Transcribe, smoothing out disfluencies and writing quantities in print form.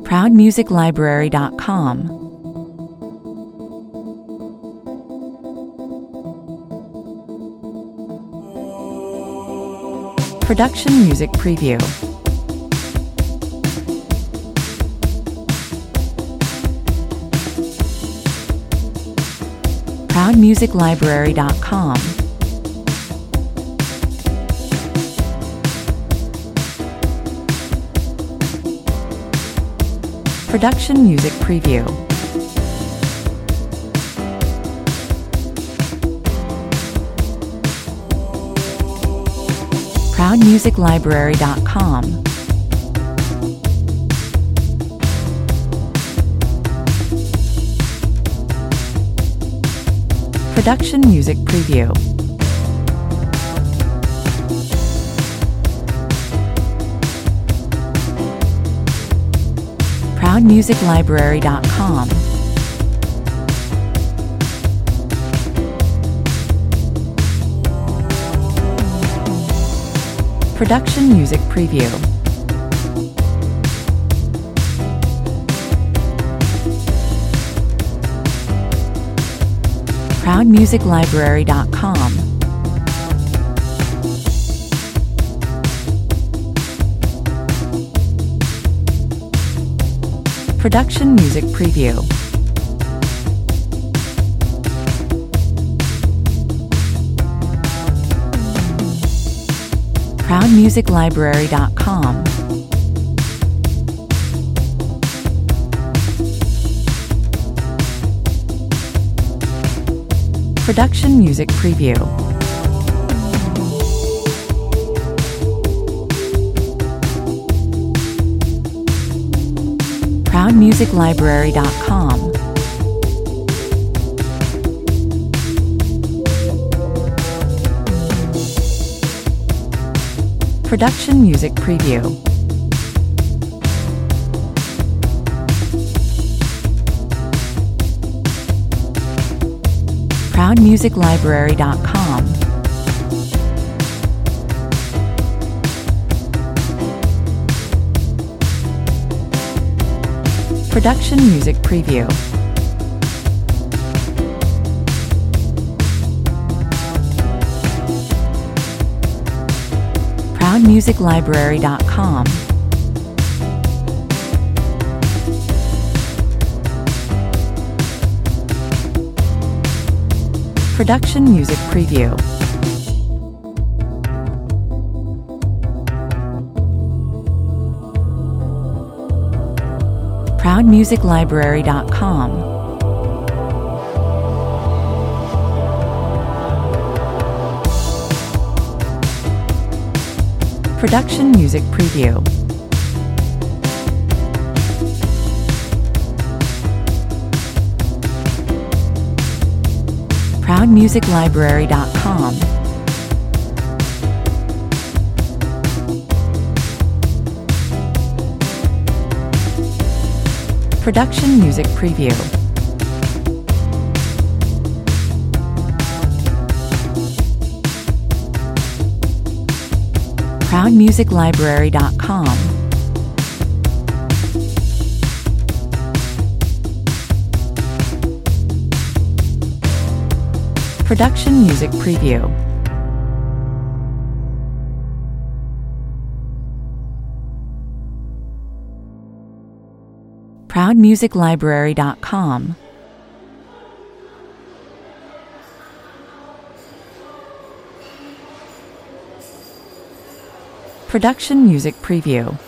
ProudMusicLibrary.com. Production Music Preview. ProudMusicLibrary.com. Production Music Preview. ProudMusicLibrary.com. Production Music Preview. ProudMusicLibrary.com. Production Music Preview. ProudMusicLibrary.com. Production Music Preview. ProudMusicLibrary.com. Production Music Preview. ProudMusicLibrary.com. Production Music Preview. ProudMusicLibrary.com. Production Music Preview. ProudMusicLibrary.com. Production Music Preview. ProudMusicLibrary.com. Production Music Preview. ProudMusicLibrary.com. Production Music Preview. ProudMusicLibrary.com. Production Music Preview. ProudMusicLibrary.com. Production Music Preview.